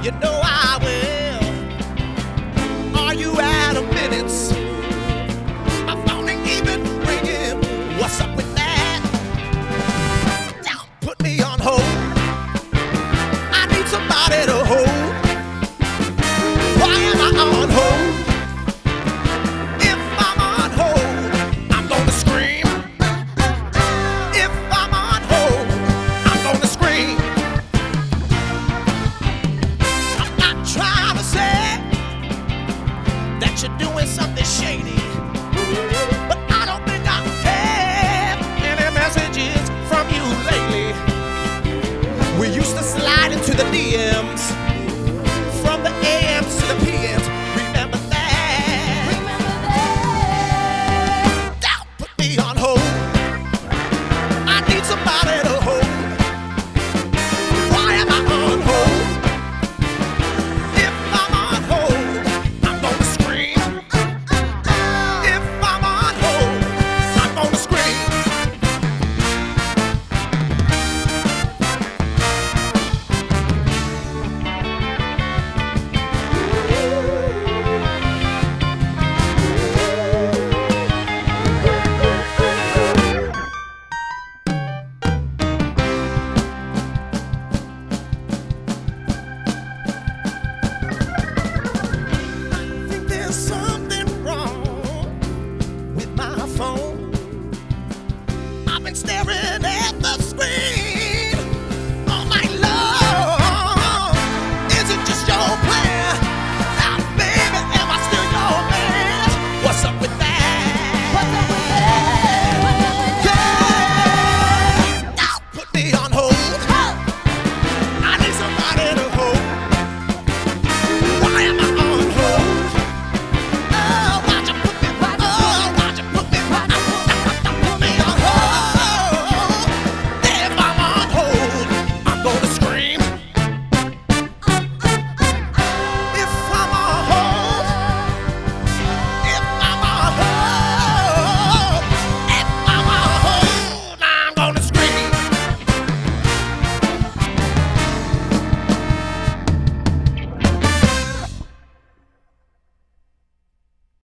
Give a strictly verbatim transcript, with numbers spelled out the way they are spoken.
You know I will. Are you out of minutes? My phone ain't even ringing. What's up with that? Don't put me on hold. I need somebody to hold. Why am I on hold? If I'm on hold, I'm gonna scream. If I'm on hold, I'm gonna scream. I'm not trying to say that you're doing something shady, but I don't think I've had any messages from you lately. We used to slide into the D